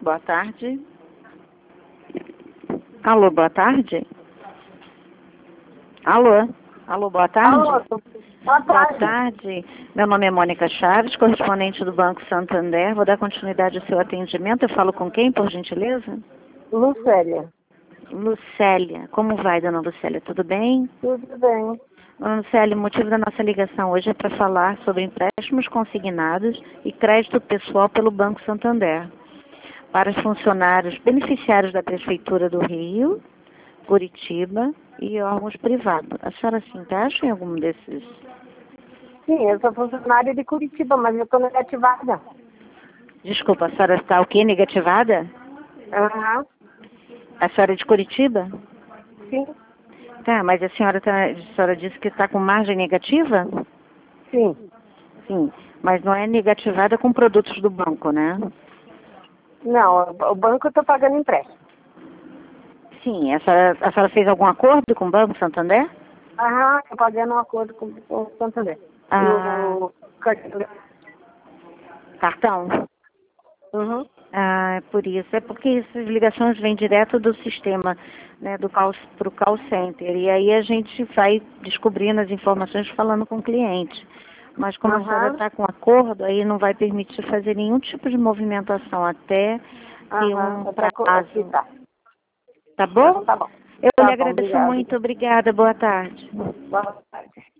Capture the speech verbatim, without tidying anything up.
Boa tarde. Alô, boa tarde. Alô? Alô, boa tarde. Alô, boa tarde. Boa tarde. Meu nome é Mônica Chaves, correspondente do Banco Santander. Vou dar continuidade ao seu atendimento. Eu falo com quem, por gentileza? Lucélia. Lucélia. Como vai, dona Lucélia? Tudo bem? Tudo bem. Dona Lucélia, o motivo da nossa ligação hoje é para falar sobre empréstimos consignados e crédito pessoal pelo Banco Santander para os funcionários beneficiários da Prefeitura do Rio, Curitiba e órgãos privados. A senhora se encaixa em algum desses? Sim, eu sou funcionária de Curitiba, mas eu estou negativada. Desculpa, a senhora está o quê? Negativada? Aham. A senhora é de Curitiba? Sim. Tá, mas a senhora, tá, a senhora disse que está com margem negativa? Sim. Sim, mas não é negativada com produtos do banco, né? Não, o banco eu estou pagando empréstimo. Sim, a senhora, a senhora fez algum acordo com o Banco Santander? Aham, estou pagando um acordo com, com o Santander. Ah, O cartão. cartão? Uhum. Ah, é por isso. É porque essas ligações vêm direto do sistema, né, do call, pro call center. E aí a gente vai descobrindo as informações falando com o cliente. Mas como a senhora Aham. está com acordo, aí não vai permitir fazer nenhum tipo de movimentação até ter Aham. um Até co- prazo. quitar. Tá Então bom? tá bom. Eu lhe Tá bom, agradeço obrigada. muito. Obrigada. Boa tarde. Boa tarde.